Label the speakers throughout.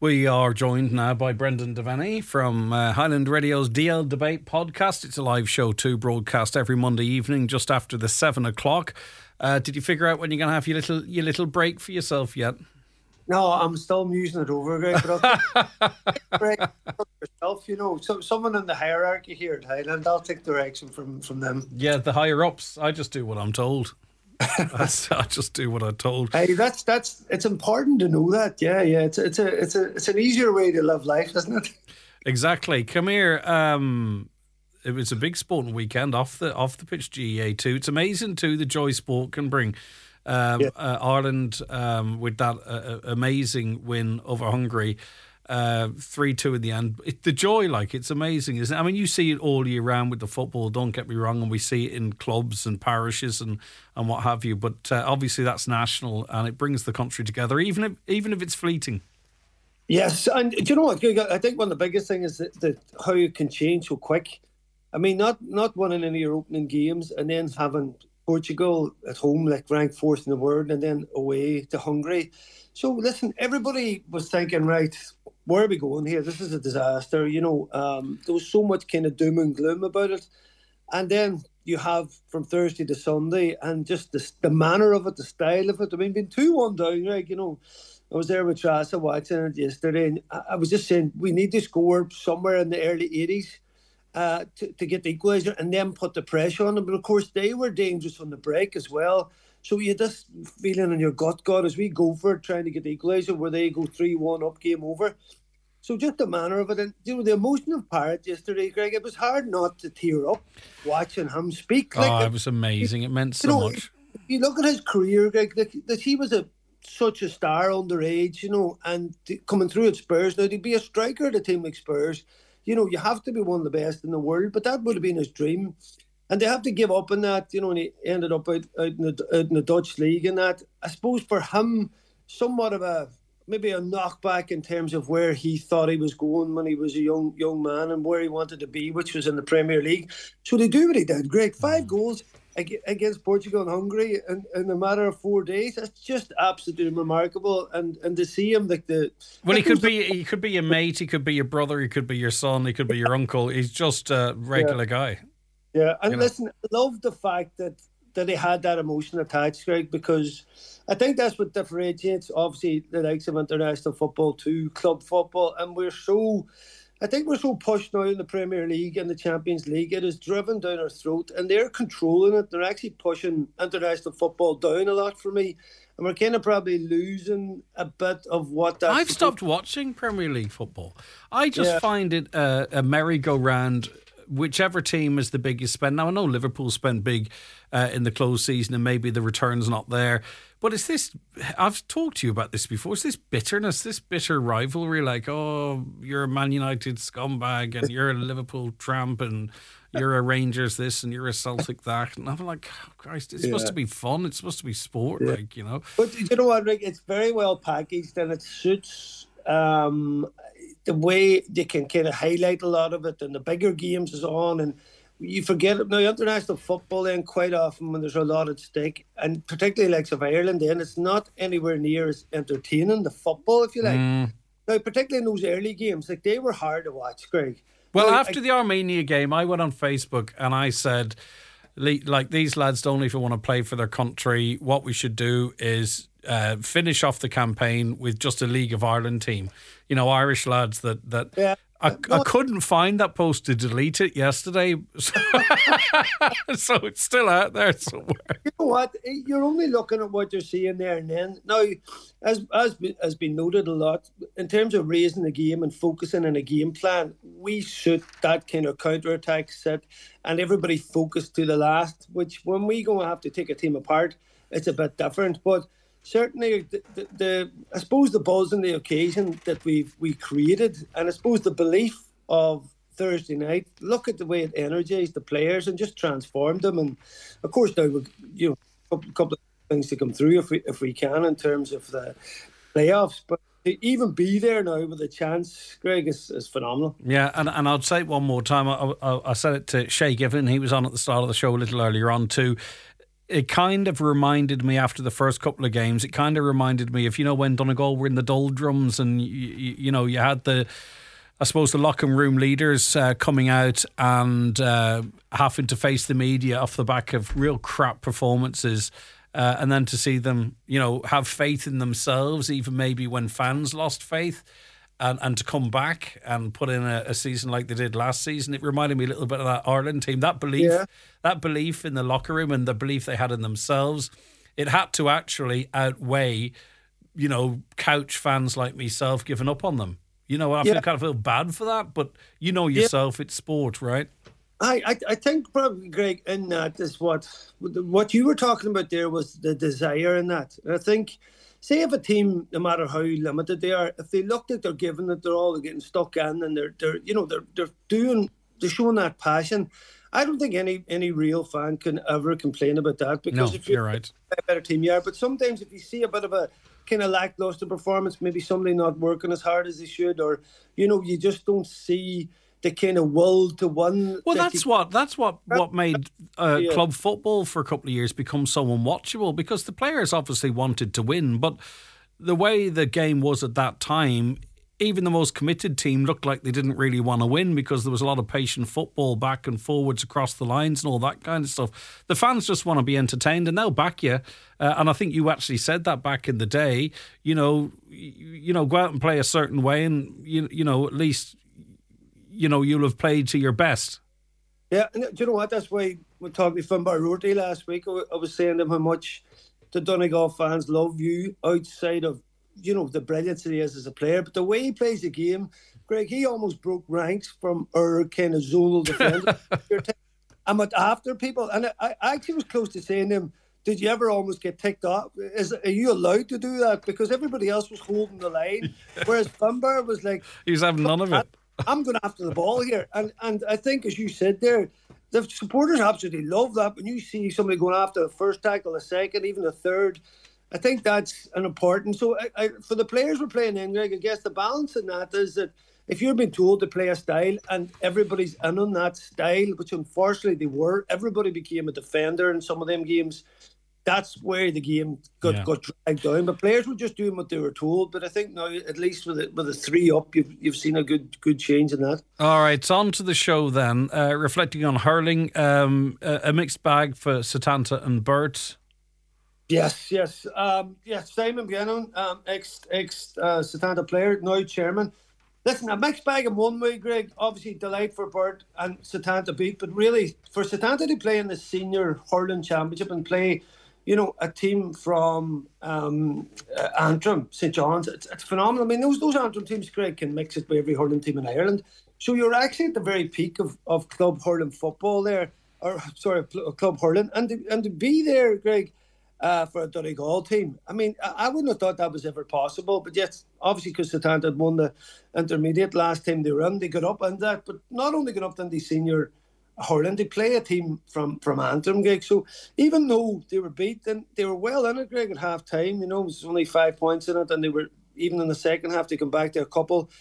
Speaker 1: We are joined now by Brendan Devaney from Highland Radio's DL Debate podcast. It's a live show too, broadcast every Monday evening just after the 7 o'clock. Did you figure out when you're going to have your little break for yourself yet?
Speaker 2: No, I'm still musing it over, Greg. But I'll take break for yourself, you know. So someone in the hierarchy here at Highland, I'll take direction from them.
Speaker 1: Yeah, the higher ups. I just do what I'm told. I just do what I'm told.
Speaker 2: Hey, that's it's important to know that. Yeah. It's an easier way to live life, isn't it?
Speaker 1: Exactly. Come here. It was a big sporting weekend off the pitch. GEA2. It's amazing too the joy sport can bring. Ireland with that amazing win over Hungary. 3-2 in the end. The joy, it's amazing, isn't it? I mean, you see it all year round with the football, don't get me wrong, and we see it in clubs and parishes and what have you, but obviously that's national and it brings the country together, even if it's fleeting.
Speaker 2: Yes, and do you know what? I think one of the biggest things is that how it can change so quick. I mean, not winning any of your opening games and then having Portugal at home, ranked fourth in the world, and then away to Hungary. So listen, everybody was thinking, right, where are we going here? This is a disaster. You know, there was so much kind of doom and gloom about it. And then you have from Thursday to Sunday and just the manner of it, the style of it. I mean, being 2-1 down, right, you know, I was there with Trasa watching it yesterday, and I was just saying we need to score somewhere in the early 80s to get the equaliser and then put the pressure on them. But of course, they were dangerous on the break as well. So you had this feeling in your gut, God, as we go for it, trying to get the equaliser, where they go 3-1 up, game over. So just the manner of it, and you know, the emotion of Parrott yesterday, Greg, it was hard not to tear up watching him speak.
Speaker 1: It was amazing. It meant so much.
Speaker 2: If you look at his career, Greg, that he was such a star underage, you know, and coming through at Spurs. Now, to be a striker at a team like Spurs, you know, you have to be one of the best in the world, but that would have been his dream. And they have to give up on that, you know, and he ended up out in the Dutch league and that. I suppose for him, somewhat of maybe a knockback in terms of where he thought he was going when he was a young man and where he wanted to be, which was in the Premier League. So they do what he did, Greg. 5 goals against Portugal and Hungary in a matter of 4 days. That's just absolutely remarkable. And to see him
Speaker 1: he could be your mate, he could be your brother, he could be your son, he could be your uncle. He's just a regular guy.
Speaker 2: Yeah, and listen, I love the fact that he had that emotion attached, Greg, because I think that's what differentiates, obviously, the likes of international football to club football. And I think we're so pushed now in the Premier League and the Champions League. It is driven down our throat, and they're controlling it. They're actually pushing international football down a lot for me. And we're kind of probably losing a bit of what that...
Speaker 1: I've stopped watching Premier League football. I just find it a merry-go-round. Whichever team is the biggest spend. Now, I know Liverpool spent big in the close season and maybe the return's not there. But it's this, I've talked to you about this before, it's this bitterness, this bitter rivalry, you're a Man United scumbag and you're a Liverpool tramp and you're a Rangers this and you're a Celtic that. And I'm like, oh, Christ, it's supposed to be fun. It's supposed to be sport, you know.
Speaker 2: But you know what, Rick? It's very well packaged and it suits... the way they can kind of highlight a lot of it and the bigger games is on and you forget it. Now, international football then quite often when there's a lot at stake and particularly like of Ireland then it's not anywhere near as entertaining, the football if you like. Now, particularly in those early games, they were hard to watch, Greg.
Speaker 1: Well, after the Armenia game, I went on Facebook and I said, these lads don't even want to play for their country. What we should do is finish off the campaign with just a League of Ireland team. You know, Irish lads that I couldn't find that post to delete it yesterday. So it's still out there somewhere.
Speaker 2: You know what? You're only looking at what you're seeing there and then. Now, as has been noted a lot, in terms of raising the game and focusing on a game plan, we should that kind of counter-attack set and everybody focus to the last, which when we go and have to take a team apart, it's a bit different. But certainly, I suppose the buzz and the occasion that we created, and I suppose the belief of Thursday night. Look at the way it energized the players and just transformed them. And of course, now we a couple of things to come through if we can in terms of the playoffs. But to even be there now with a chance, Greg, is phenomenal.
Speaker 1: Yeah, and I'll say it one more time. I said it to Shay Given. He was on at the start of the show a little earlier on too. it kind of reminded me after the first couple of games. It kind of reminded me of, when Donegal were in the doldrums and you had the locker room leaders coming out and having to face the media off the back of real crap performances. And then to see them, have faith in themselves, even maybe when fans lost faith, and to come back and put in a season like they did last season. It reminded me a little bit of that Ireland team. That belief in the locker room and the belief they had in themselves, it had to actually outweigh, couch fans like myself giving up on them. I feel bad for that, but yourself, it's sport, right?
Speaker 2: I think probably, Greg, in that is what you were talking about there was the desire in that. And I think, say if a team, no matter how limited they are, if they look like they're giving it their all, they're getting stuck in, and they're showing that passion. I don't think any real fan can ever complain about that, because if you're
Speaker 1: right,
Speaker 2: a better team you are. But sometimes if you see a bit of a kind of lackluster performance, maybe somebody not working as hard as they should, or you just don't see the kind of will to win.
Speaker 1: Well, that's what made club football for a couple of years become so unwatchable, because the players obviously wanted to win, but the way the game was at that time, even the most committed team looked like they didn't really want to win, because there was a lot of patient football back and forwards across the lines and all that kind of stuff. The fans just want to be entertained, and they'll back you. And I think you actually said that back in the day. Go out and play a certain way, and at least you'll have played to your best.
Speaker 2: Yeah, and do you know what? That's why we talked to Finbar Rorty last week. I was saying to him how much the Donegal fans love you outside of, the brilliance that he is as a player. But the way he plays the game, Greg, he almost broke ranks from our kind of zonal defender. I'm after people. And I actually was close to saying to him, did you ever almost get ticked off? Are you allowed to do that? Because everybody else was holding the line, whereas Finbar was like...
Speaker 1: He was having none of it.
Speaker 2: I'm going after the ball here. And I think, as you said there, the supporters absolutely love that. When you see somebody going after the first tackle, the second, even the third, I think that's an important. So for the players we're playing in, Greg, I guess the balance in that is that if you're being told to play a style and everybody's in on that style, which unfortunately they were, everybody became a defender in some of them games. That's where the game got dragged down. But players were just doing what they were told. But I think now, at least with a 3 up, you've seen a good change in that.
Speaker 1: All right, so on to the show then. Reflecting on hurling, a mixed bag for Setanta and Burt.
Speaker 2: Yes. Simon Buchanan, ex Setanta player, now chairman. Listen, a mixed bag in one way, Greg. Obviously, delight for Burt and Setanta beat, but really for Setanta to play in the senior hurling championship and play, a team from Antrim, St John's, it's phenomenal. I mean, those Antrim teams, Greg, can mix it with every hurling team in Ireland. So you're actually at the very peak of club hurling football there, club hurling, and to be there, Greg, for a Donegal team. I mean, I wouldn't have thought that was ever possible, but yes, obviously because Setanta had won the intermediate last time they were in, they got up in that, but not only got up in the senior hurling, they play a team from Antrim, Greg. So even though they were beaten, they were well in it, Greg, at half time. It was only 5 points in it, and they were, even in the second half, they come back to a couple.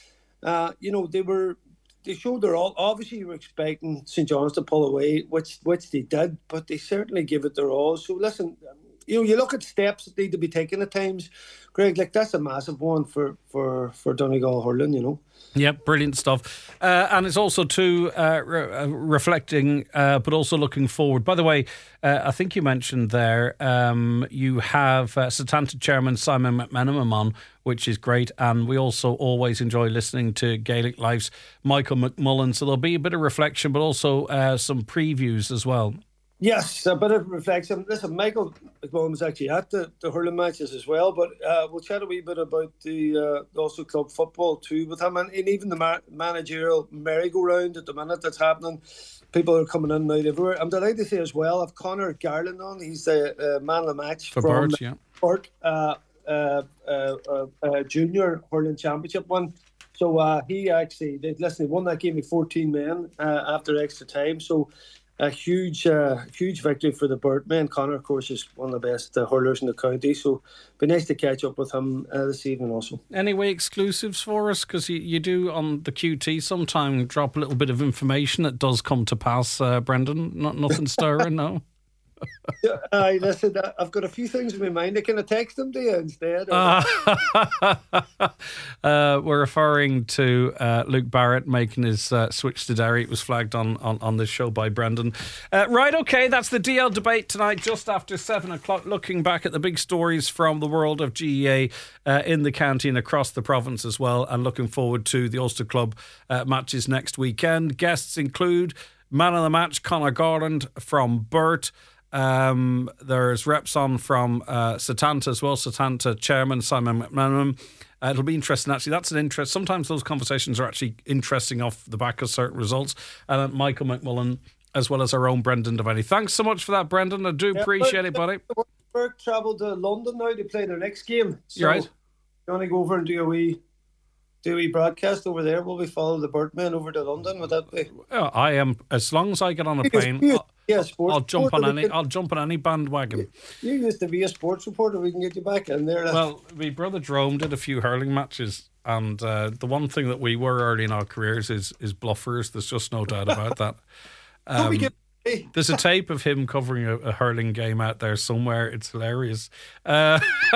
Speaker 2: They showed their all. Obviously, you were expecting St John's to pull away, which they did, but they certainly gave it their all. So listen, you look at steps that need to be taken at times, Greg, like that's a massive one for Donegal hurling,
Speaker 1: Yep, brilliant stuff. And it's also too reflecting, but also looking forward. By the way, I think you mentioned there, you have Setanta Chairman Simon McMenamin on, which is great. And we also always enjoy listening to Gaelic Life's Michael McMullen. So there'll be a bit of reflection, but also some previews as well.
Speaker 2: Yes, a bit of reflection. Listen, Michael McMullen was actually at the hurling matches as well, but we'll chat a wee bit about the also club football too with him, and even the managerial merry-go-round at the minute that's happening. People are coming in and out everywhere. I'm delighted to say as well, I've Conor Garland on. He's the man of the match
Speaker 1: for
Speaker 2: from
Speaker 1: Burt,
Speaker 2: junior hurling championship one. So he actually, he won that game with 14 men after extra time. So a huge victory for the Burt men. Conor, of course, is one of the best hurlers in the county, so be nice to catch up with him this evening also.
Speaker 1: Anyway, exclusives for us, because you do on the QT sometime drop a little bit of information that does come to pass, Brendan. Nothing stirring, no?
Speaker 2: Listen, I've got a few things in my mind. Can I text them to you instead?
Speaker 1: We're referring to Luke Barrett making his switch to Derry. It was flagged on this show by Brendan. Right, okay, that's the DL debate tonight, just after 7 o'clock, looking back at the big stories from the world of GEA in the county and across the province as well, and looking forward to the Ulster Club matches next weekend. Guests include man of the match, Conor Garland from Burt. There's reps on from Setanta as well, Setanta chairman Simon McManaman. It'll be interesting, actually. That's an interest. Sometimes those conversations are actually interesting off the back of certain results. And Michael McMullen, as well as our own Brendan Devaney. Thanks so much for that, Brendan. I do appreciate it, buddy.
Speaker 2: Burke travelled to London now to play their next game. So
Speaker 1: you're right.
Speaker 2: You want to go over and do a wee broadcast over there? Will we follow the Birdmen over to London? Would that be?
Speaker 1: I am. As long as I get on a plane, I'll jump on any bandwagon.
Speaker 2: You used to be a sports reporter. We can get you back in there.
Speaker 1: Well, my brother Jerome did a few hurling matches, and the one thing that we were early in our careers is bluffers. There's just no doubt about that. There's a tape of him covering a hurling game out there somewhere. It's hilarious. All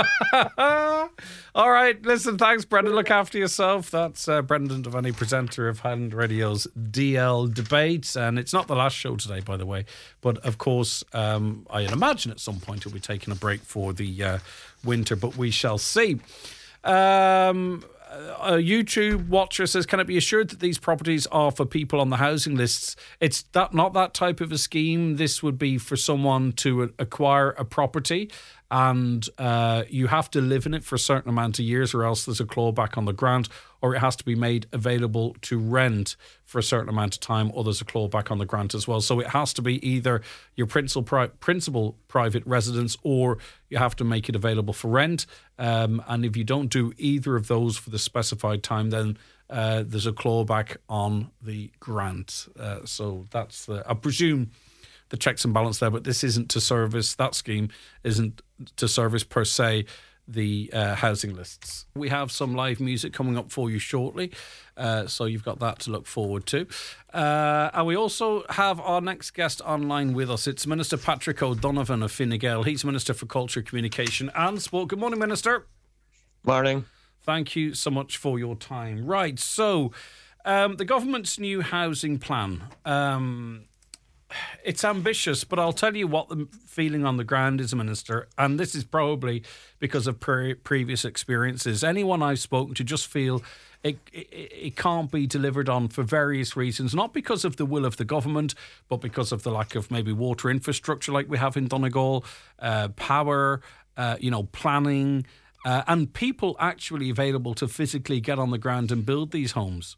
Speaker 1: right, listen, thanks, Brendan. Look after yourself. That's Brendan Devaney, presenter of Highland Radio's DL Debate. And it's not the last show today, by the way. But, of course, I imagine at some point he'll be taking a break for the winter, but we shall see. A YouTube watcher says, can it be assured that these properties are for people on the housing lists? It's not that type of a scheme. This would be for someone to acquire a property, and you have to live in it for a certain amount of years, or else there's a clawback on the grant, or it has to be made available to rent for a certain amount of time, or there's a clawback on the grant as well. So it has to be either your principal private residence, or you have to make it available for rent. And if you don't do either of those for the specified time, then there's a clawback on the grant. So that's I presume the checks and balance there, but this isn't to service, that scheme isn't to service per se the housing lists. We have some live music coming up for you shortly, so you've got that to look forward to. And we also have our next guest online with us. It's Minister Patrick O'Donovan of Fine Gael. He's Minister for Culture, Communication and Sport. Good morning, Minister.
Speaker 3: Morning.
Speaker 1: Thank you so much for your time. Right, so the government's new housing plan, it's ambitious, but I'll tell you what the feeling on the ground is, Minister, and this is probably because of previous experiences. Anyone I've spoken to just feel it can't be delivered on for various reasons, not because of the will of the government, but because of the lack of maybe water infrastructure like we have in Donegal, power, planning, and people actually available to physically get on the ground and build these homes.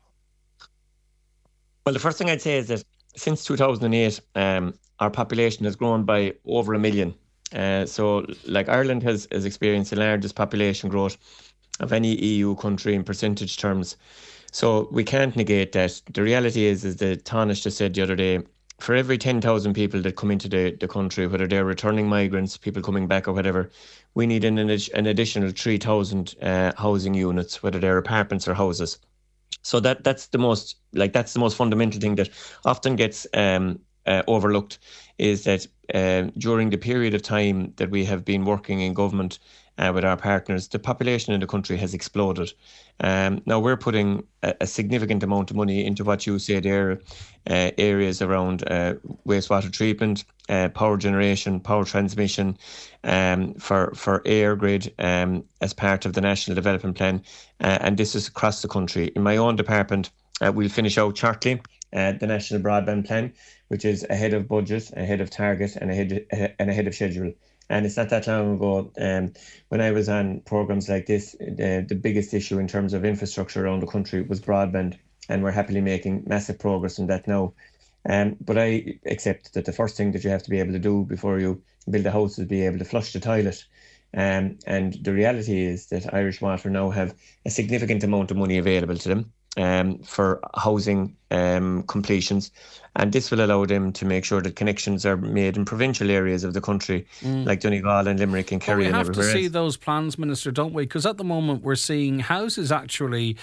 Speaker 3: Well, the first thing I'd say is that since 2008, our population has grown by over 1 million. So, like, Ireland has experienced the largest population growth of any EU country in percentage terms. So we can't negate that. The reality is that Taoiseach just said the other day, for every 10,000 people that come into the country, whether they're returning migrants, people coming back or whatever, we need an additional 3,000 housing units, whether they're apartments or houses. So that's the most fundamental thing that often gets overlooked, is that during the period of time that we have been working in government with our partners, the population in the country has exploded. Now we're putting a significant amount of money into what you say there, areas around wastewater treatment, power generation, power transmission, for air grid as part of the National Development Plan, and this is across the country. In my own department, we'll finish out shortly the National Broadband Plan, which is ahead of budget, ahead of target, and ahead of schedule. And it's not that long ago, when I was on programmes like this, the biggest issue in terms of infrastructure around the country was broadband, and we're happily making massive progress in that now. But I accept that the first thing that you have to be able to do before you build a house is be able to flush the toilet. And the reality is that Irish Water now have a significant amount of money available to them for housing completions, and this will allow them to make sure that connections are made in provincial areas of the country, like Donegal and Limerick and Kerry and everywhere else.
Speaker 1: We have to see those plans, Minister, don't we? Because at the moment we're seeing houses actually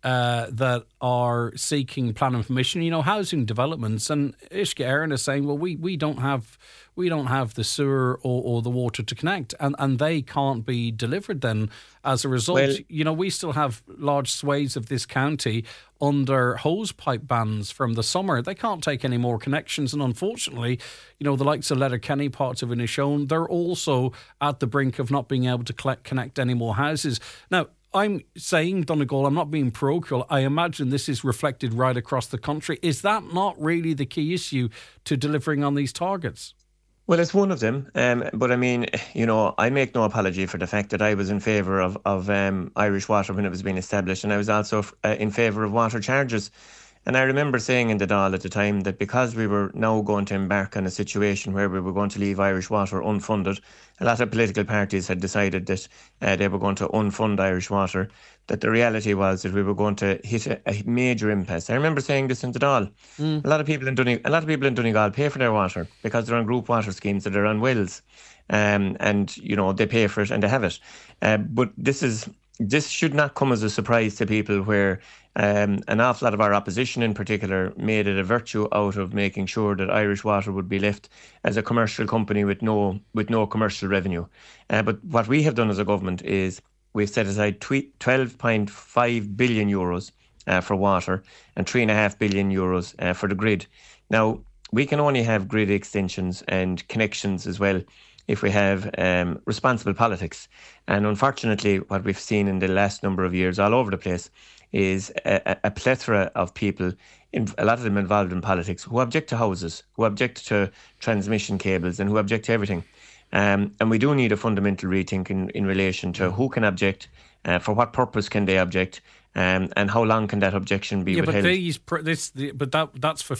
Speaker 1: that are seeking planning permission, housing developments, and Uisce Éireann is saying, well, we don't have the sewer or the water to connect, and they can't be delivered then as a result.
Speaker 3: Well,
Speaker 1: we still have large swathes of this county under hose pipe bans from the summer. They can't take any more connections, and unfortunately, the likes of Letterkenny, parts of Inishowen, they're also at the brink of not being able to connect any more houses. Now, I'm saying, Donegal, I'm not being parochial. I imagine this is reflected right across the country. Is that not really the key issue to delivering on these targets?
Speaker 3: Well, it's one of them. But I mean, I make no apology for the fact that I was in favour of Irish Water when it was being established, and I was also in favour of water charges. And I remember saying in the Dáil at the time that because we were now going to embark on a situation where we were going to leave Irish Water unfunded, a lot of political parties had decided that they were going to unfund Irish Water, that the reality was that we were going to hit a major impasse. I remember saying this in the Dáil. A lot of people in Donegal pay for their water because they're on group water schemes, that they're on wells. And they pay for it and they have it. But this should not come as a surprise to people, where an awful lot of our opposition in particular made it a virtue out of making sure that Irish Water would be left as a commercial company with no commercial revenue. But what we have done as a government is we've set aside 12.5 billion euros for water and 3.5 billion euros for the grid. Now, we can only have grid extensions and connections as well if we have responsible politics. And unfortunately, what we've seen in the last number of years all over the place is a plethora of people, a lot of them involved in politics, who object to houses, who object to transmission cables, and who object to everything. And we do need a fundamental rethink in relation to who can object, for what purpose can they object, and how long can that objection be withheld?
Speaker 1: That's for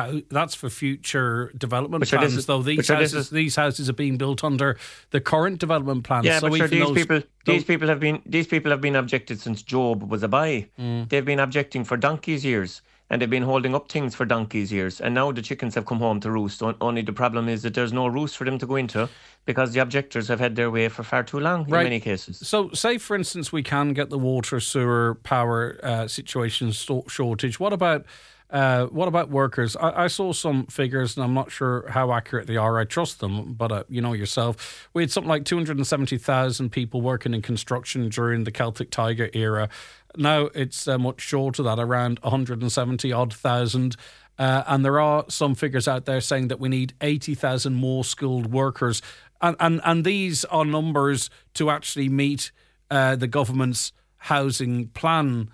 Speaker 1: future development plans. These houses are being built under the current development plans.
Speaker 3: Yeah, so but sure, these people have been objected since Job was a boy. They've been objecting for donkey's years. And they've been holding up things for donkey's years. And now the chickens have come home to roost. Only the problem is that there's no roost for them to go into, because the objectors have had their way for far too long in many cases.
Speaker 1: So say, for instance, we can get the water, sewer, power situation shortage. What about workers? I saw some figures, and I'm not sure how accurate they are. I trust them, but yourself. We had something like 270,000 people working in construction during the Celtic Tiger era. Now it's much short of that, around 170,000. And there are some figures out there saying that we need 80,000 more skilled workers. And these are numbers to actually meet the government's housing plan.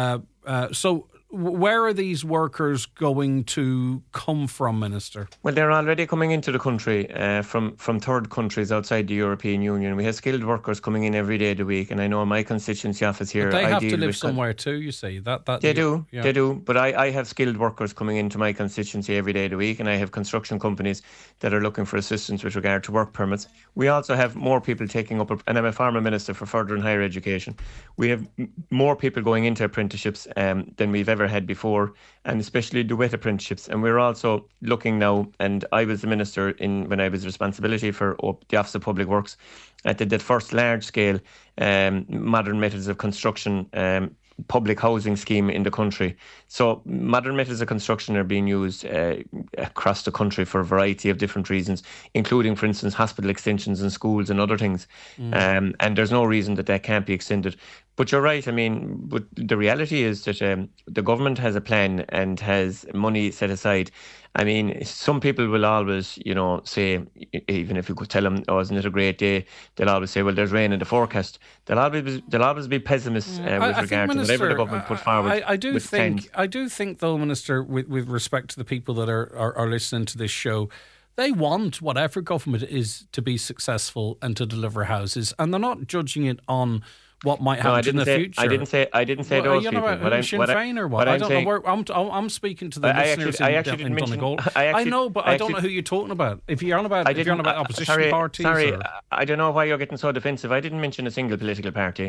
Speaker 1: So where are these workers going to come from, Minister?
Speaker 3: Well, they're already coming into the country from third countries outside the European Union. We have skilled workers coming in every day of the week, and I know my constituency office here.
Speaker 1: But they have to live somewhere too, you see.
Speaker 3: They do. But I have skilled workers coming into my constituency every day of the week, and I have construction companies that are looking for assistance with regard to work permits. We also have more people taking up, and I'm a former minister for further and higher education. We have more people going into apprenticeships than we've ever had before, and especially the wet apprenticeships. And we're also looking now, and I was the minister when I was responsibility for the Office of Public Works, at that first large scale modern methods of construction public housing scheme in the country. So modern methods of construction are being used across the country for a variety of different reasons, including, for instance, hospital extensions and schools and other things. And there's no reason that can't be extended. But you're right. I mean, but the reality is that the government has a plan and has money set aside. I mean, some people will always, say, even if you could tell them, oh, isn't it a great day? They'll always say, well, there's rain in the forecast. They'll always be pessimists with regard to whatever the government put forward.
Speaker 1: I do think, though, Minister, with respect to the people that are listening to this show, they want whatever government is to be successful and to deliver houses, and they're not judging it on what might happen in the future.
Speaker 3: I didn't say those people.
Speaker 1: Sinn Féin or what? I don't know where I'm speaking to the listeners in Donegal. I know, but I don't know who you're talking about. If you're on about opposition parties.
Speaker 3: Sorry, I don't know why you're getting so defensive. I didn't mention a single political party.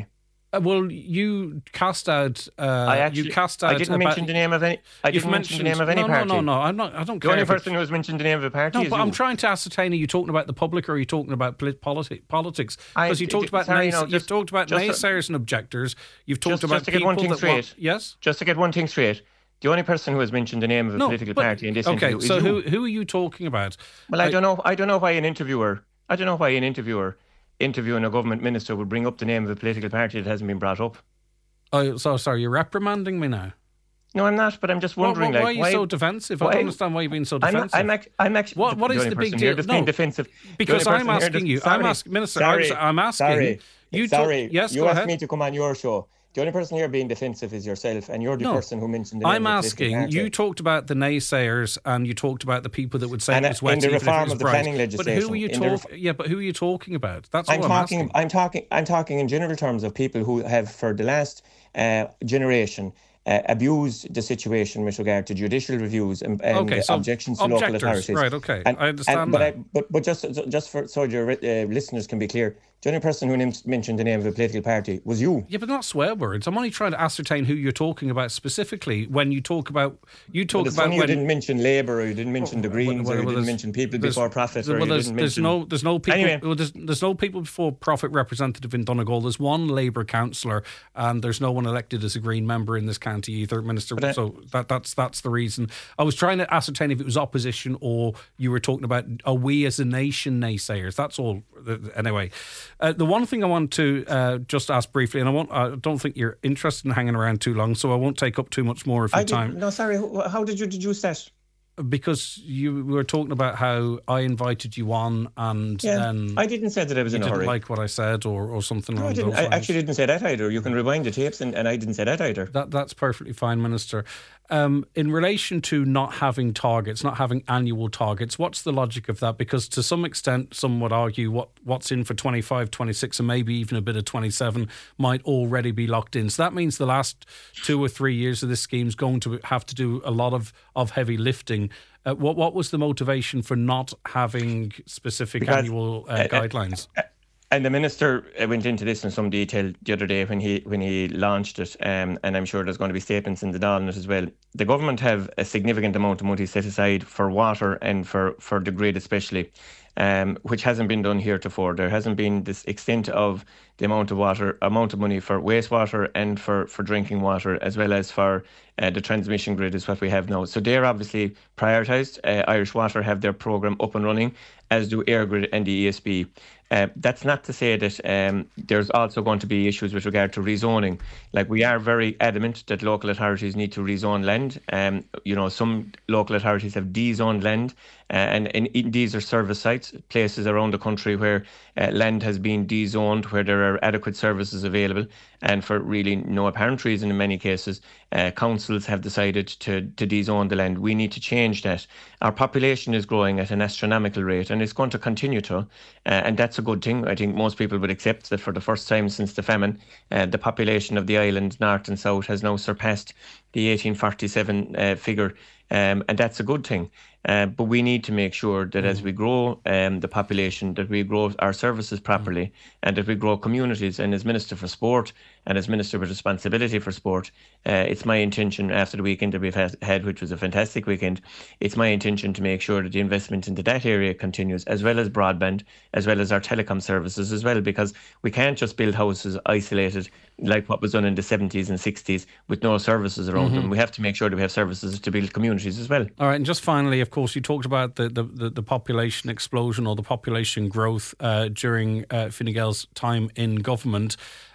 Speaker 1: Well, you cast out.
Speaker 3: I didn't mention the name of any. I
Speaker 1: You've
Speaker 3: didn't mention the name of
Speaker 1: mentioned
Speaker 3: any party.
Speaker 1: no. I'm not. I don't
Speaker 3: The
Speaker 1: care.
Speaker 3: only
Speaker 1: if it's-
Speaker 3: person who has mentioned the name of a party
Speaker 1: No,
Speaker 3: is
Speaker 1: but
Speaker 3: you.
Speaker 1: I'm trying to ascertain: are you talking about the public or are you talking about politics?
Speaker 3: I-
Speaker 1: Because you talked about
Speaker 3: sorry, no,
Speaker 1: you've
Speaker 3: just-
Speaker 1: talked about
Speaker 3: just-
Speaker 1: naysayers and objectors. You've talked
Speaker 3: Just
Speaker 1: about
Speaker 3: to get one
Speaker 1: people
Speaker 3: thing
Speaker 1: that
Speaker 3: straight.
Speaker 1: want, yes.
Speaker 3: Just to get one thing straight, the only person who has mentioned the name of a political
Speaker 1: but-
Speaker 3: party in this
Speaker 1: okay,
Speaker 3: interview
Speaker 1: so
Speaker 3: is you.
Speaker 1: who are you talking about?
Speaker 3: Well, I don't know. I don't know why an interviewer. I don't know why an interviewer interviewing a government minister would bring up the name of a political party that hasn't been brought up.
Speaker 1: Oh, so sorry, you're reprimanding me now.
Speaker 3: No, I'm not. But I'm just wondering,
Speaker 1: why are you so defensive? I
Speaker 3: why-
Speaker 1: don't understand why you're being so
Speaker 3: I'm
Speaker 1: defensive.
Speaker 3: actually.
Speaker 1: What is
Speaker 3: only
Speaker 1: the big
Speaker 3: person here
Speaker 1: deal?
Speaker 3: that's
Speaker 1: No,
Speaker 3: being defensive.
Speaker 1: Because
Speaker 3: The only
Speaker 1: I'm
Speaker 3: person here
Speaker 1: asking
Speaker 3: that's-
Speaker 1: you. I'm asking, Minister. I'm asking
Speaker 3: Sorry.
Speaker 1: you.
Speaker 3: Sorry.
Speaker 1: Yes,
Speaker 3: you
Speaker 1: go
Speaker 3: asked
Speaker 1: ahead.
Speaker 3: me to come on your show. The only person here being defensive is yourself, and you're the
Speaker 1: No,
Speaker 3: person who mentioned the name
Speaker 1: I'm
Speaker 3: of the political
Speaker 1: asking.
Speaker 3: party.
Speaker 1: You talked about the naysayers, and you talked about the people that would say
Speaker 3: And
Speaker 1: it was
Speaker 3: in
Speaker 1: wet
Speaker 3: the
Speaker 1: even if it
Speaker 3: reform
Speaker 1: was
Speaker 3: of the
Speaker 1: bright.
Speaker 3: planning
Speaker 1: But who
Speaker 3: legislation,
Speaker 1: are you
Speaker 3: in the ref-
Speaker 1: talking? Yeah, but who are you talking about? That's
Speaker 3: I'm
Speaker 1: all
Speaker 3: talking.
Speaker 1: I'm asking.
Speaker 3: I'm talking in general terms of people who have, for the last generation, abused the situation with regard to judicial reviews and
Speaker 1: Okay, so
Speaker 3: objections to local
Speaker 1: objectors,
Speaker 3: authorities.
Speaker 1: right? Okay, I understand that.
Speaker 3: But just for so your listeners can be clear, the only person who mentioned the name of a political party was you.
Speaker 1: Yeah, but not swear words. I'm only trying to ascertain who you're talking about specifically when you talk about. You talk
Speaker 3: It's
Speaker 1: about
Speaker 3: funny
Speaker 1: when
Speaker 3: you didn't mention Labour, or you didn't mention the Greens, or you didn't mention People Before Profit, or you didn't mention.
Speaker 1: There's no people.
Speaker 3: Anyway.
Speaker 1: Well, there's no People Before Profit representative in Donegal. There's one Labour councillor, and there's no one elected as a Green member in this county either, Minister. So that's the reason. I was trying to ascertain if it was opposition or you were talking about are we as a nation naysayers. That's all. Anyway, the one thing I want to just ask briefly, and I don't think you're interested in hanging around too long, so I won't take up too much more of your time.
Speaker 3: No, sorry. How did you deduce that?
Speaker 1: Because you were talking about how I invited you on, and then
Speaker 3: I didn't say that I was in a hurry.
Speaker 1: didn't like what I said, or something
Speaker 3: No,
Speaker 1: along
Speaker 3: I didn't.
Speaker 1: those
Speaker 3: I
Speaker 1: lines.
Speaker 3: actually didn't say that either. You can rewind the tapes, and I didn't say that either.
Speaker 1: That's perfectly fine, Minister. In relation to not having targets, not having annual targets, what's the logic of that? Because to some extent, some would argue what's in for 25, 26, and maybe even a bit of 27 might already be locked in. So that means the last 2 or 3 years of this scheme is going to have to do a lot of heavy lifting. What was the motivation for not having specific annual guidelines?
Speaker 3: And the minister went into this in some detail the other day when he launched it, and I'm sure there's going to be statements in the Dáil on it as well. The government have a significant amount of money set aside for water and for the grid especially, which hasn't been done heretofore. There hasn't been this extent of the amount of money for wastewater and for drinking water, as well as for the transmission grid is what we have now. So they're obviously prioritised. Irish Water have their programme up and running, as do EirGrid and the ESB. That's not to say that there's also going to be issues with regard to rezoning. Like, we are very adamant that local authorities need to rezone land. Some local authorities have dezoned land, and these are service sites, places around the country where land has been dezoned, where there are adequate services available, and for really no apparent reason in many cases, councils have decided to dezone the land. We need to change that. Our population is growing at an astronomical rate, and it's going to continue to, and that's a good thing. I think most people would accept that for the first time since the famine, the population of the island, north and south, has now surpassed the 1847 figure, and that's a good thing. But we need to make sure that as we grow the population, that we grow our services properly, and that we grow communities. And as Minister for Sport and as Minister with responsibility for sport, it's my intention, after the weekend that we've had, which was a fantastic weekend, it's my intention to make sure that the investment into that area continues, as well as broadband, as well as our telecom services as well, because we can't just build houses isolated like what was done in the 70s and 60s with no services around them. We have to make sure that we have services to build communities as well.
Speaker 1: All right, and just finally, of course, you talked about the population explosion or the population growth during Fine Gael's time in government.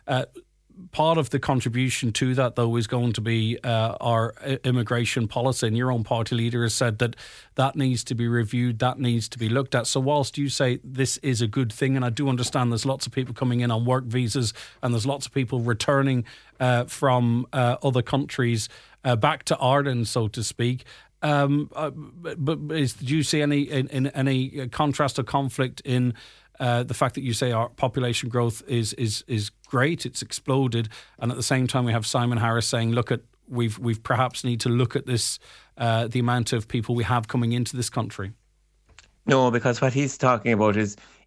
Speaker 1: Part of the contribution to that, though, is going to be our immigration policy. And your own party leader has said that needs to be reviewed, that needs to be looked at. So whilst you say this is a good thing, and I do understand there's lots of people coming in on work visas and there's lots of people returning from other countries back to Ireland, so to speak, but do you see any contrast or conflict in the fact that you say our population growth is great, it's exploded, and at the same time we have Simon Harris saying, look, we've perhaps need to look at this, the amount of people we have coming into this country?
Speaker 3: No, because what he's talking about is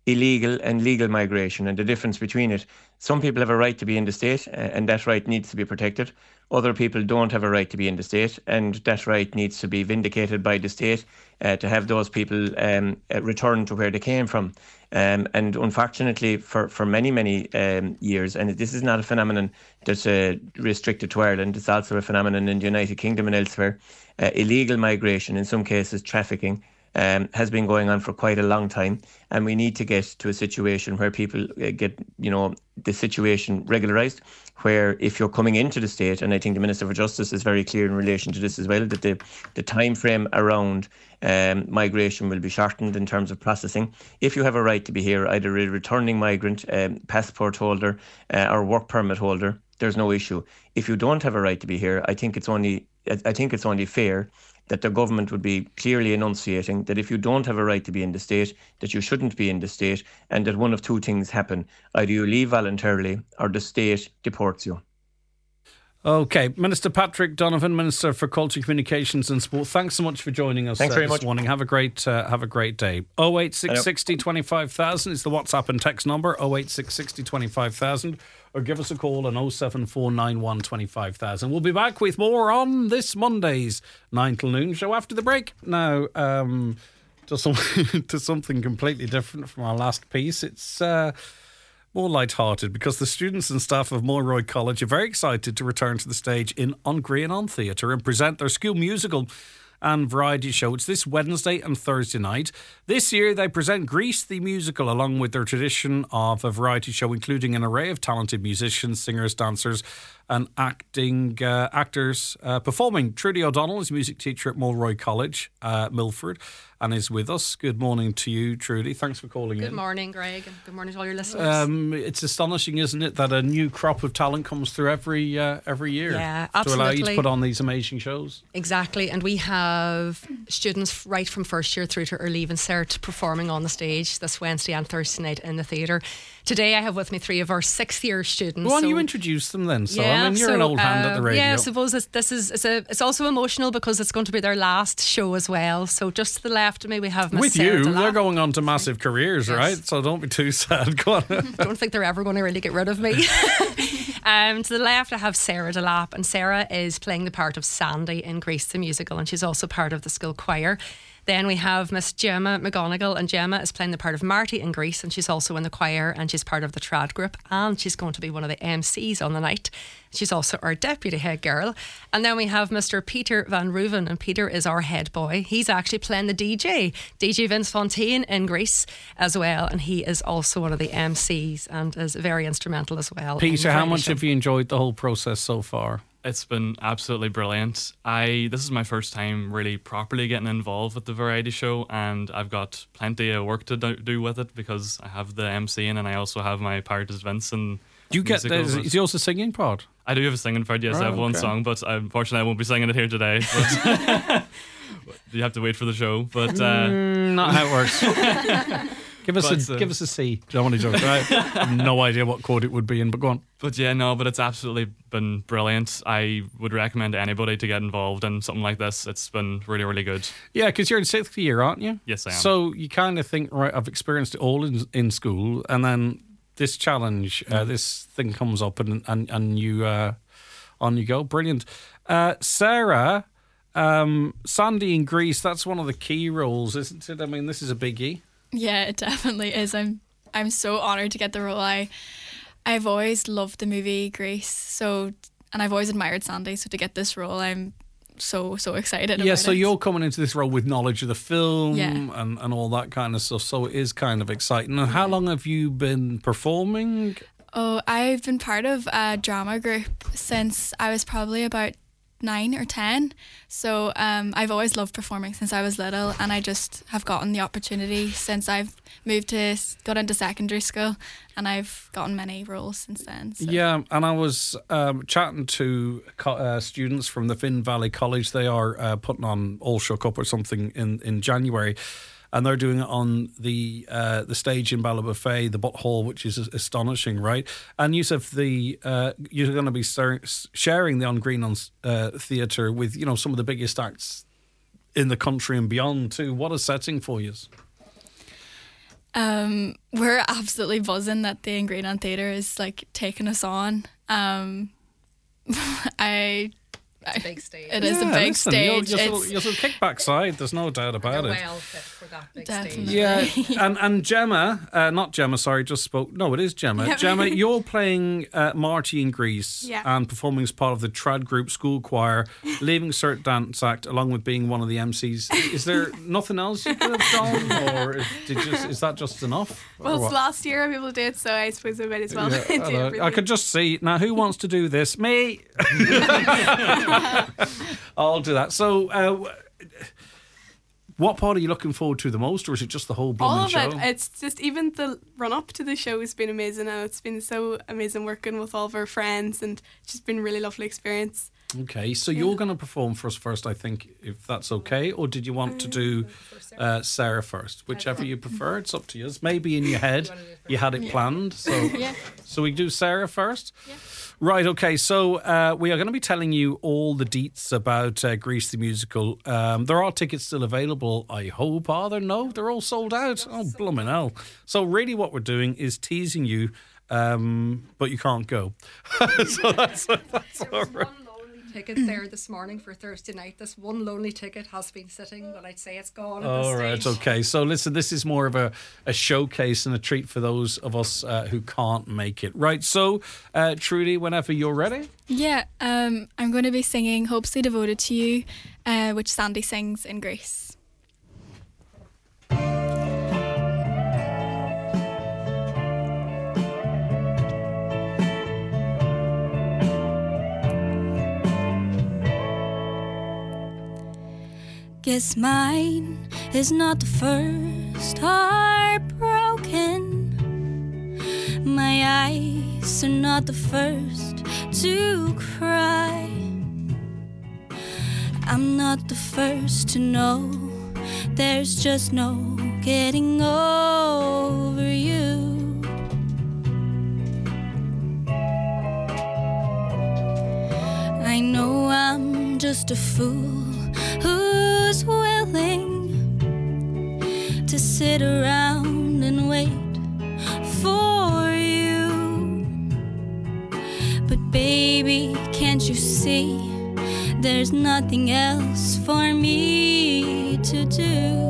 Speaker 3: illegal and legal migration and the difference between it. Some people have a right to be in the state, and that right needs to be protected. Other people don't have a right to be in the state, and that right needs to be vindicated by the state to have those people return to where they came from. And unfortunately, for many, many years, and this is not a phenomenon that's restricted to Ireland, it's also a phenomenon in the United Kingdom and elsewhere. Illegal migration, in some cases trafficking, has been going on for quite a long time, and we need to get to a situation where people get, the situation regularised, where if you're coming into the state, and I think the Minister for Justice is very clear in relation to this as well, that the time frame around migration will be shortened in terms of processing. If you have a right to be here, either a returning migrant, passport holder, or work permit holder, there's no issue. If you don't have a right to be here, I think it's only fair that the government would be clearly enunciating that if you don't have a right to be in the state, that you shouldn't be in the state, and that one of two things happen. Either you leave voluntarily or the state deports you.
Speaker 1: Okay, Minister Patrick Donovan, Minister for Culture, Communications and Sport. Thanks so much for joining us this morning. Have a great day. 08660 25,000 is the WhatsApp and text number. 08660 25,000, or give us a call on 07491 25,000. We'll be back with more on this Monday's 9 till noon show after the break. Now, to something completely different from our last piece. It's more light-hearted because the students and staff of Mulroy College are very excited to return to the stage on Grianon Theatre and present their school musical and variety show. It's this Wednesday and Thursday night. This year they present Grease the Musical along with their tradition of a variety show including an array of talented musicians, singers, dancers and actors performing. Trudy O'Donnell is music teacher at Mulroy College, Milford, and is with us. Good morning to you, Trudy. Thanks for calling in.
Speaker 4: Good morning, Greg, and good morning to all your listeners.
Speaker 1: It's astonishing, isn't it, that a new crop of talent comes through every year.
Speaker 4: Yeah, absolutely.
Speaker 1: To allow you to put on these amazing shows.
Speaker 4: Exactly, and we have students right from first year through to our Leaving Cert performing on the stage this Wednesday and Thursday night in the theatre. Today I have with me 3 of our 6th year students.
Speaker 1: Well, you introduce them then. So I mean, you're an old hand at the radio.
Speaker 4: Yeah, I suppose it's also emotional because it's going to be their last show as well. So just to the left of me we have Miss
Speaker 1: with
Speaker 4: Sarah
Speaker 1: you,
Speaker 4: Delap.
Speaker 1: They're going on to massive careers, yes. Right? So don't be too sad. Go on.
Speaker 4: Don't think they're ever going to really get rid of me. To the left I have Sarah Delap, and Sarah is playing the part of Sandy in Grease the Musical, and she's also part of the school choir. Then we have Miss Gemma McGonigal, and Gemma is playing the part of Marty in Grease, and she's also in the choir, and she's part of the trad group, and she's going to be one of the MCs on the night. She's also our deputy head girl. And then we have Mr. Peter Van Rooven, and Peter is our head boy. He's actually playing the DJ Vince Fontaine in Grease as well, and he is also one of the MCs and is very instrumental as well.
Speaker 1: Peter, how much have you enjoyed the whole process so far?
Speaker 5: It's been absolutely brilliant. This is my first time really properly getting involved with the variety show, and I've got plenty of work to do with it because I have the MCing and I also have my part as Vince. And
Speaker 1: do you get is he also singing part?
Speaker 5: I do have a singing part, yes. I have one song, but unfortunately I won't be singing it here today. But you have to wait for the show. But
Speaker 1: not how it works. Give us a C. Don't want to joke, right? I have no idea what chord it would be in, but go on.
Speaker 5: But yeah, no, but it's absolutely been brilliant. I would recommend to anybody to get involved in something like this. It's been really, really good.
Speaker 1: Yeah, because you're in 6th year, aren't you?
Speaker 5: Yes, I am.
Speaker 1: So you kind of think, right, I've experienced it all in school, and then this challenge, this thing comes up, and you on you go. Brilliant. Sarah, Sandy in Grease, that's one of the key roles, isn't it? I mean, this is a biggie.
Speaker 6: Yeah, it definitely is. I'm so honoured to get the role. I've always loved the movie Grease, and I've always admired Sandy, so to get this role I'm so excited about it.
Speaker 1: Yeah, so you're coming into this role with knowledge of the film and all that kind of stuff, so it is kind of exciting. And how long have you been performing?
Speaker 6: Oh, I've been part of a drama group since I was probably about 9 or 10, so I've always loved performing since I was little, and I just have gotten the opportunity since I've got into secondary school, and I've gotten many roles since then. So.
Speaker 1: Yeah, and I was chatting to students from the Finn Valley College. They are putting on All Shook Up or something in January. And they're doing it on the stage in Ballybofey, the Butt Hall, which is astonishing, right? And Yusuf, you're going to be sharing the On Grianon Theatre with some of the biggest acts in the country and beyond too. What a setting for you!
Speaker 6: We're absolutely buzzing that the Greenland Theatre is like taking us on.
Speaker 4: It's a big stage.
Speaker 6: It is a big stage.
Speaker 1: You'll kick backside. There's no doubt about
Speaker 4: They're
Speaker 1: it.
Speaker 4: well fit for that big
Speaker 6: Definitely.
Speaker 4: stage.
Speaker 1: Yeah, and Gemma, not Gemma, sorry, just spoke. No, it is Gemma.
Speaker 7: Yep.
Speaker 1: Gemma, you're playing Marty in Greece
Speaker 7: Yeah.
Speaker 1: and performing as part of the Trad Group School Choir, leaving Cert Dance Act, along with being one of the MCs. Is there nothing else you could have done, or is that just enough?
Speaker 7: Well,
Speaker 1: Or
Speaker 7: it's
Speaker 1: what?
Speaker 7: last year I'm able to do it, so I suppose I might as well
Speaker 1: Yeah,
Speaker 7: do
Speaker 1: I know.
Speaker 7: everything.
Speaker 1: I could just see now who wants to do this. Me. I'll do that. So, what part are you looking forward to the most, or is it just the whole blooming
Speaker 7: all of
Speaker 1: show?
Speaker 7: it. It's just even the run up to the show has been amazing, and it's been so amazing working with all of our friends, and it's just been a really lovely experience.
Speaker 1: Okay, so you're going to perform for us first, I think, if that's okay, or did you want to do Sarah first? Whichever you prefer, it's up to you. Maybe in your head you had it planned, so we do Sarah first? Right, okay, so we are going to be telling you all the deets about Grease the Musical. There are tickets still available, I hope. Are there? No, they're all sold out. Oh, blooming hell. So really what we're doing is teasing you, but you can't go. So that's all right.
Speaker 4: Tickets there this morning for Thursday night. This one lonely ticket has been sitting, but I'd say it's gone at this
Speaker 1: All right,
Speaker 4: stage.
Speaker 1: okay. So listen, this is more of a showcase and a treat for those of us who can't make it. Right, so Trudy, whenever you're ready.
Speaker 6: Yeah, I'm going to be singing Hopelessly Devoted to You, which Sandy sings in Greece. Guess mine is not the first heart broken. My eyes are not the first to cry. I'm not the first to know there's just no getting over you. I know I'm just a fool who's willing to sit around and wait for you. But baby, can't you see there's nothing else for me to do?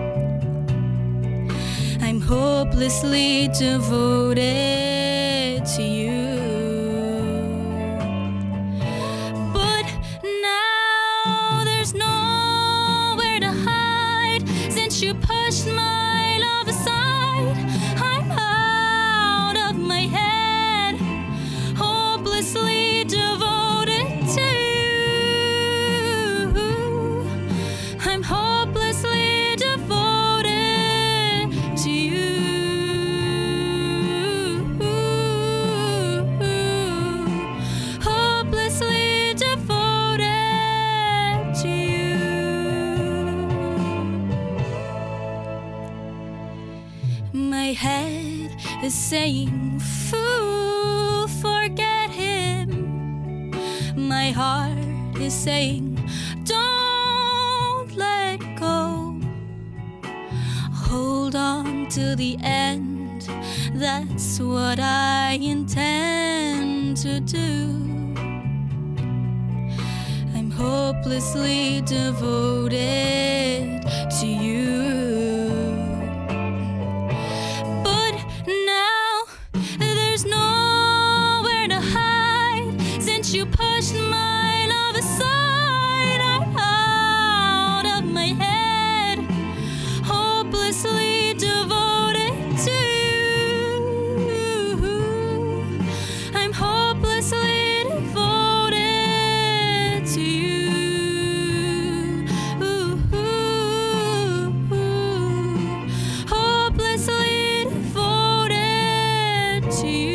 Speaker 6: I'm hopelessly devoted to you. You pushed my love aside. I'm out of my head, hopelessly devoted to you. I'm hopelessly devoted to you. Hopelessly devoted to you. My head is saying, fool, forget him. My heart is saying, don't let go. Hold on to the end, that's what I intend to do. I'm hopelessly devoted to you. You pushed my love aside. I'm out of my head, hopelessly devoted to you. I'm hopelessly devoted to you. Hopelessly devoted to you.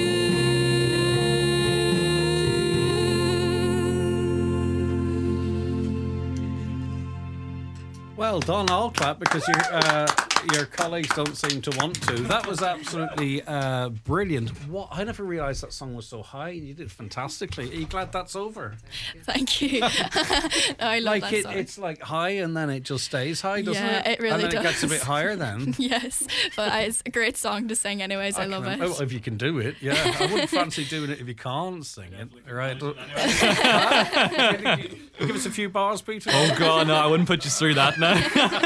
Speaker 1: Well done, I'll clap because your colleagues don't seem to want to. That was absolutely brilliant. What? I never realised that song was so high. You did fantastically. Are you glad that's over?
Speaker 6: Thank you. No, I love
Speaker 1: Like
Speaker 6: that song.
Speaker 1: it's like high and then it just stays high, doesn't
Speaker 6: Yeah,
Speaker 1: it?
Speaker 6: it really
Speaker 1: and then it gets a
Speaker 6: does.
Speaker 1: bit higher then.
Speaker 6: Yes, but it's a great song to sing anyways. I love it.
Speaker 1: Oh, if you can do it, yeah. I wouldn't fancy doing it if you can't sing it, right? Give us a few bars, Peter.
Speaker 5: Oh God, no! I wouldn't put you through that now.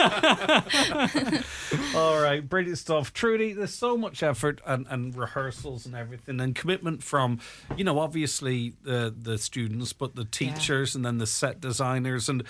Speaker 1: All right, brilliant stuff. Trudy, there's so much effort and rehearsals and everything and commitment from, obviously the students, but the teachers and then the set designers. And,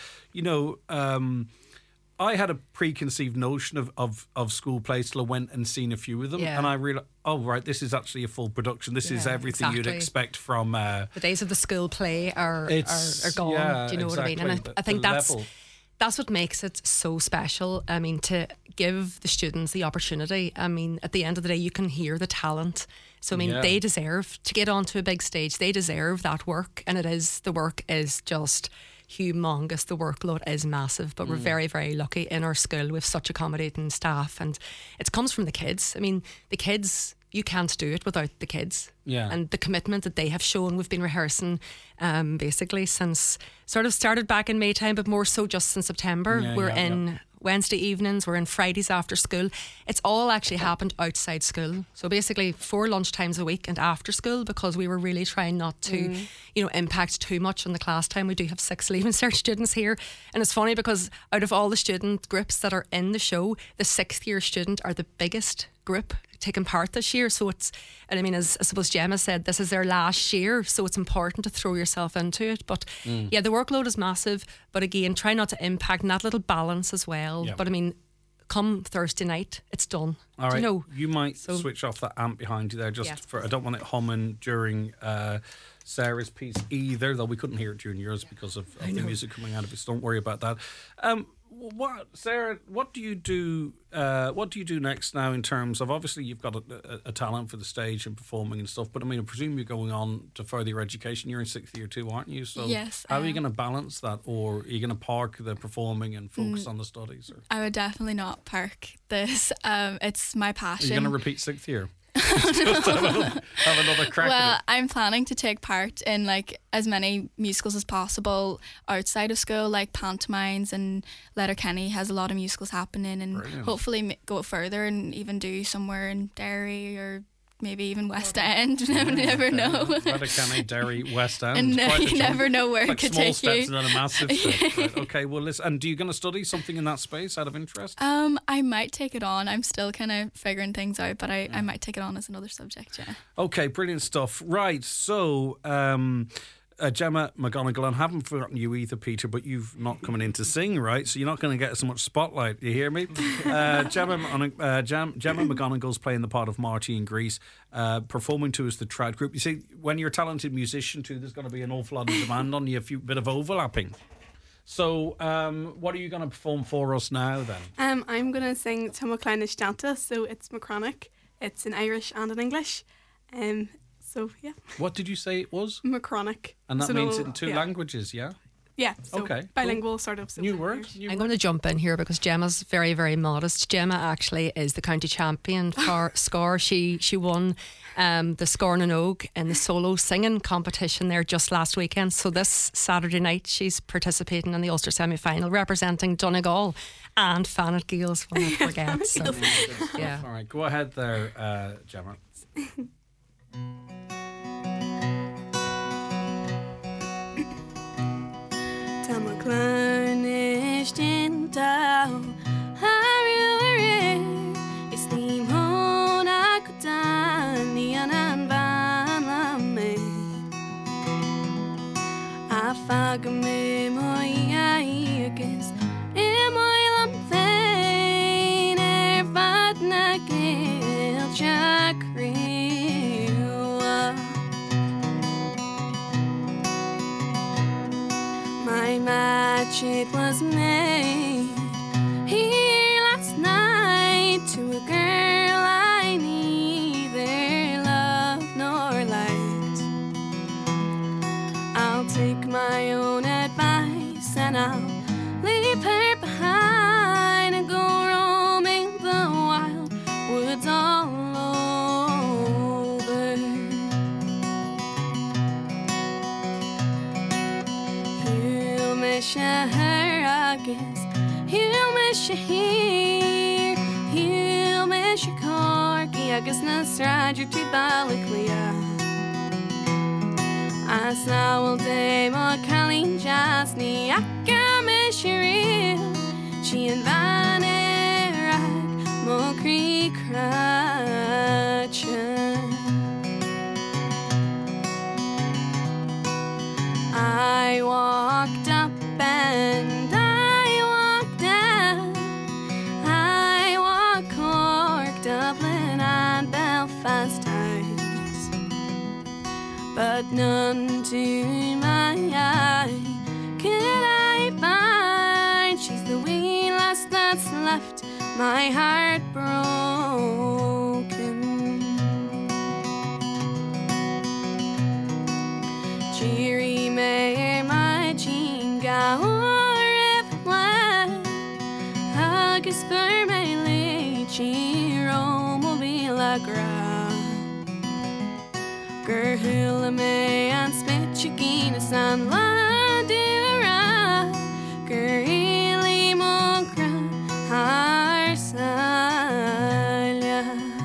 Speaker 1: I had a preconceived notion of school plays till I went and seen a few of them.
Speaker 4: Yeah.
Speaker 1: And I realized, oh, right, this is actually a full production. This is everything you'd
Speaker 4: exactly.
Speaker 1: expect from...
Speaker 4: The days of the school play are gone.
Speaker 1: yeah,
Speaker 4: Do you know what I mean? And
Speaker 1: exactly.
Speaker 4: I think
Speaker 1: The
Speaker 4: that's
Speaker 1: level.
Speaker 4: that's what makes it so special. I mean, to give the students the opportunity. I mean, at the end of the day, you can hear the talent. So I mean,
Speaker 1: Yeah.
Speaker 4: they deserve to get onto a big stage. They deserve that work, and the work is just humongous. The workload is massive, but we're very, very lucky in our school with such accommodating staff, and it comes from the kids. I mean, the kids, you can't do it without the kids.
Speaker 1: Yeah.
Speaker 4: And the commitment that they have shown. We've been rehearsing basically since sort of started back in May time, but more so just since September.
Speaker 1: Yeah,
Speaker 4: We're
Speaker 1: yeah,
Speaker 4: in Wednesday evenings, we're in Fridays after school. It's all actually happened outside school. So basically 4 lunchtimes a week and after school, because we were really trying not to, impact too much on the class time. We do have 6 Leaving Cert students here. And it's funny because out of all the student groups that are in the show, the 6th year student are the biggest group taking part this year. So as I suppose Gemma said, this is their last year, so it's important to throw yourself into it. But yeah, the workload is massive, but again, try not to impact, and that little balance as well.
Speaker 1: Yeah.
Speaker 4: But I mean, come Thursday night, it's done.
Speaker 1: All right,
Speaker 4: Do
Speaker 1: you might switch off that amp behind you there
Speaker 4: Yes.
Speaker 1: I don't want it humming during Sarah's piece either, though we couldn't hear it during yours because of the music coming out of it, so don't worry about that. Sarah, what do you do next now in terms of, obviously you've got a talent for the stage and performing and stuff, but I mean, I presume you're going on to further your education. You're in 6th year too, aren't you? So
Speaker 6: Yes,
Speaker 1: how
Speaker 6: I
Speaker 1: are you
Speaker 6: am.
Speaker 1: going to balance that, or are you going to park the performing and focus on the studies? Or
Speaker 6: I would definitely not park this. It's my
Speaker 1: are
Speaker 6: passion.
Speaker 1: you going to repeat 6th year? Just have another crack
Speaker 6: Well,
Speaker 1: at it.
Speaker 6: I'm planning to take part in like as many musicals as possible outside of school, like pantomimes, and Letterkenny has a lot of musicals happening, and
Speaker 1: Brilliant.
Speaker 6: hopefully go further and even do somewhere in Derry or maybe even West End. You never know.
Speaker 1: Letterkenny, Derry, West End.
Speaker 6: And
Speaker 1: Quite the
Speaker 6: you
Speaker 1: jump.
Speaker 6: never know where it
Speaker 1: Like
Speaker 6: could
Speaker 1: small
Speaker 6: take
Speaker 1: steps
Speaker 6: you.
Speaker 1: and then a massive step. Right. Okay, well, listen. And are you going to study something in that space out of interest?
Speaker 6: I might take it on. I'm still kind of figuring things out, but I might take it on as another subject, yeah.
Speaker 1: Okay, brilliant stuff. Right, so Gemma McGonigal, and I haven't forgotten you either, Peter, but you've not coming in to sing, right? So you're not going to get as much spotlight. You hear me? Gemma McGonigal's playing the part of Marty in Grease, performing to us the Trad group. You see, when you're a talented musician too, there's going to be an awful lot of demand on you, a bit of overlapping. So, what are you going to perform for us now then?
Speaker 7: I'm going to sing Tá Clownish Delta, so it's Macronic. It's in Irish and in English. So, yeah,
Speaker 1: What did you say it was?
Speaker 7: Macronic.
Speaker 1: And that
Speaker 7: So
Speaker 1: means
Speaker 7: no-
Speaker 1: in 2
Speaker 7: yeah.
Speaker 1: languages, yeah?
Speaker 7: Yeah, so
Speaker 1: Okay, cool.
Speaker 7: bilingual sort of. So
Speaker 1: New
Speaker 7: in
Speaker 1: word?
Speaker 7: Irish.
Speaker 1: New
Speaker 4: I'm
Speaker 1: word?
Speaker 4: going to jump in here because Gemma's very, very modest. Gemma actually is the county champion for score. She won the Scorn and Oak in the solo singing competition there just last weekend. So this Saturday night she's participating in the Ulster semi-final representing Donegal and Fanet Gales, will not forget. So, yeah.
Speaker 1: All right, go ahead there, Gemma.
Speaker 7: Tá clownish Delta, Harry is the moon I could die and van me. I fag me my eyes in my lamp vad na gil chakri. My match it was made here last night to a girl I neither love nor liked. I'll take my own advice and I'll leave her behind and go roaming the miss you agus, he'll miss you here, he'll miss you Corky agus na stradrag to Balaclia. As now will day more Colleen Jasney, I can miss you real, she and Van Erag, Mokri Cratchin. I walked up and I walked down, I walked Cork, Dublin and Belfast towns, but none to my eye could I find. She's the wee lass that's left my heart broken. Cheery Mayor, my Jean Gower if land, Agus for my leechy Rome will be la gra. Gerhula me and Spitchagina San La Dura, Gerhili Mogra Harsalia.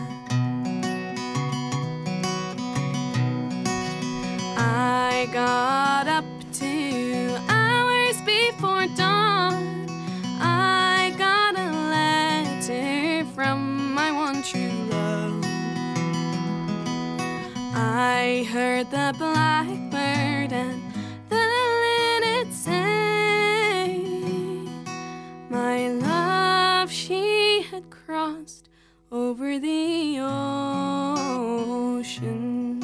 Speaker 7: I got up 2 hours before dawn, I got a letter from my one true love. I heard the blackbird and the linnet say, my love, she had crossed over the ocean.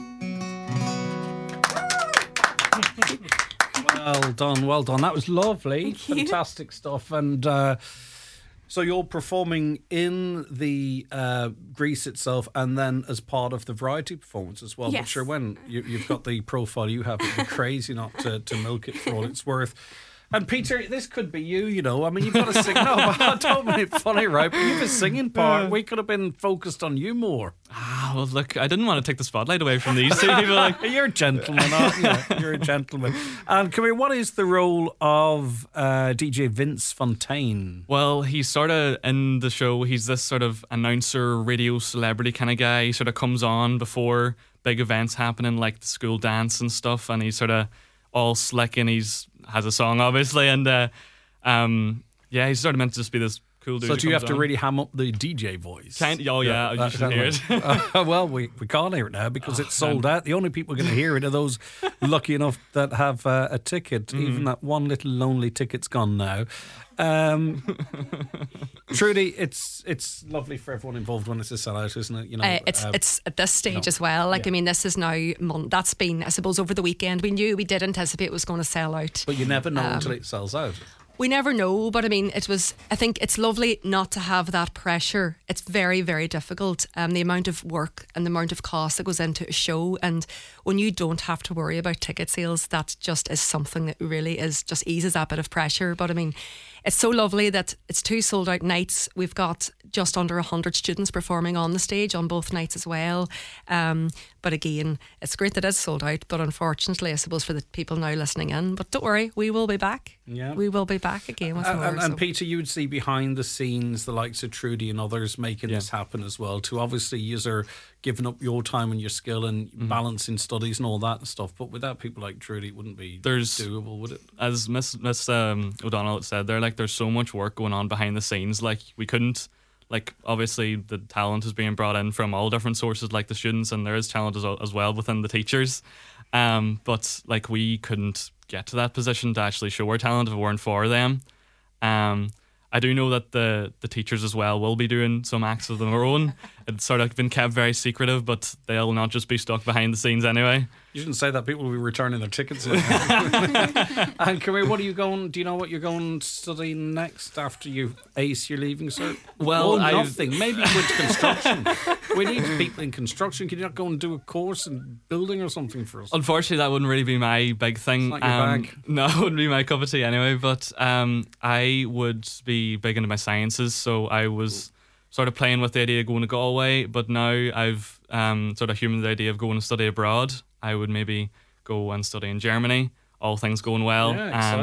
Speaker 1: Well done, well done. That was lovely.
Speaker 7: Thank you.
Speaker 1: Fantastic stuff. And so you're performing in the Grease itself and then as part of the variety performance as well.
Speaker 7: Yes.
Speaker 1: But sure, when you've got the profile you have, it'd be crazy not to milk it for all it's worth. And Peter, this could be you, you know. I mean, you've got to sing. No, but I don't mean it funny, right? But you have a singing part. We could have been focused on you more.
Speaker 5: Ah, well, look, I didn't want to take the spotlight away from these two people. Like,
Speaker 1: You're a gentleman, aren't you? You're a gentleman. And come here, what is the role of DJ Vince Fontaine?
Speaker 5: well, he's sort of in the show. He's this sort of announcer, radio celebrity kind of guy. He sort of comes on before big events happening, like the school dance and stuff, and he's sort of all slick and has a song, obviously, and yeah, he's sort of meant to just be this cool dude.
Speaker 1: So
Speaker 5: who
Speaker 1: do you
Speaker 5: comes
Speaker 1: have to
Speaker 5: on.
Speaker 1: really ham up the DJ voice?
Speaker 5: Oh yeah, you should hear it.
Speaker 1: Well, we can't hear it now because it's sold out. The only people going to hear it are those lucky enough that have a ticket. Even that one little lonely ticket's gone now. Trudy, it's lovely for everyone involved when it's a sellout, isn't it? You know,
Speaker 4: It's at this stage as well. Like, I mean, this is now that's been, I suppose, over the weekend. We knew we did anticipate it was going to sell out.
Speaker 1: But you never know until it sells out.
Speaker 4: We never know, but I mean, I think it's lovely not to have that pressure. It's very, very difficult. The amount of work and the amount of cost that goes into a show. And when you don't have to worry about ticket sales, that just is something that really just eases that bit of pressure. But I mean, it's so lovely that it's 2 sold out nights. We've got just under 100 students performing on the stage on both nights as well. But again, it's great that it's sold out. But unfortunately, I suppose for the people now listening in, but don't worry, we will be back.
Speaker 1: Yeah.
Speaker 4: We will be back again with more.
Speaker 1: And Peter, you would see behind the scenes the likes of Trudy and others making this happen as well. To obviously, you are giving up your time and your skill and balancing studies and all that stuff. But without people like Trudy, it wouldn't be doable, would it?
Speaker 5: As Miss O'Donnell said there, like, there's so much work going on behind the scenes. Like, we couldn't, like, obviously the talent is being brought in from all different sources, like the students, and there is talent as well within the teachers. But like, we couldn't get to that position to actually show our talent if it weren't for them. I do know that the teachers as well will be doing some acts of their own. It's sort of been kept very secretive, but they'll not just be stuck behind the scenes anyway.
Speaker 1: You shouldn't say that. People will be returning their tickets. And come here, what are you going? Do you know what you're going to study next after you ace your leaving cert?
Speaker 5: Well,
Speaker 1: nothing. Maybe with construction. We need people in construction. Can you not go and do a course in building or something for us?
Speaker 5: Unfortunately, that wouldn't really be my big thing.
Speaker 1: It's not your bag.
Speaker 5: No, it wouldn't be my cup of tea anyway. But I would be big into my sciences, so I was sort of playing with the idea of going to Galway. But now I've sort of humored the idea of going to study abroad. I would maybe go and study in Germany. All things going well.
Speaker 1: Yeah, exciting.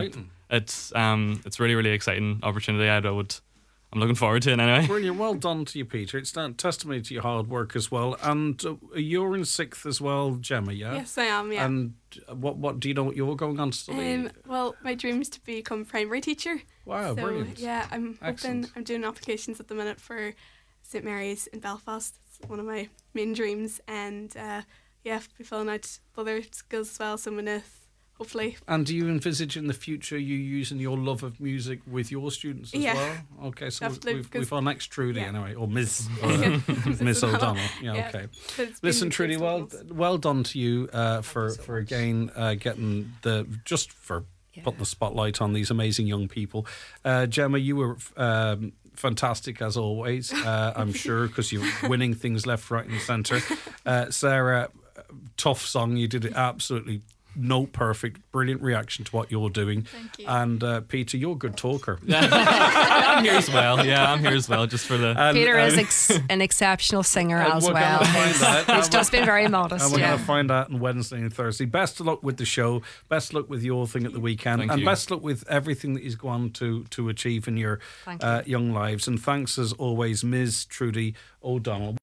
Speaker 5: it's really, really exciting opportunity. I'm looking forward to it anyway.
Speaker 1: Brilliant. Well done to you, Peter. It's a testimony to your hard work as well. And you're in 6th as well, Gemma, yeah?
Speaker 7: Yes, I am, yeah.
Speaker 1: And what do you know what you're going on to study?
Speaker 7: Well, my dream is to become a primary teacher.
Speaker 1: Wow,
Speaker 7: so,
Speaker 1: brilliant.
Speaker 7: Yeah, I'm
Speaker 1: Excellent.
Speaker 7: I'm doing applications at the minute for St Mary's in Belfast. It's one of my main dreams. And be filling out other skills as well. So I'm going to hopefully.
Speaker 1: And do you envisage in the future you using your love of music with your students as well? Okay, so we've our next Trudy anyway, or Miss Miss O'Donnell. Yeah, okay. Listen, Trudy, well done to you for again getting putting the spotlight on these amazing young people. Gemma, you were fantastic as always, I'm sure, because you're winning things left, right and centre. Sarah, tough song. You did it absolutely note perfect, brilliant reaction to what you're doing.
Speaker 6: Thank you.
Speaker 1: And Peter, you're a good talker.
Speaker 5: I'm here as well. Yeah, I'm here as well, just for the.
Speaker 4: Peter is an exceptional singer as well. He's just been very modest.
Speaker 1: And we're going to find out on Wednesday and Thursday. Best of luck with the show. Best of luck with your thing at the weekend.
Speaker 5: Thank
Speaker 1: and
Speaker 5: you.
Speaker 1: best of luck with everything that he's gone to achieve in your young lives. And thanks as always, Ms. Trudy O'Donnell.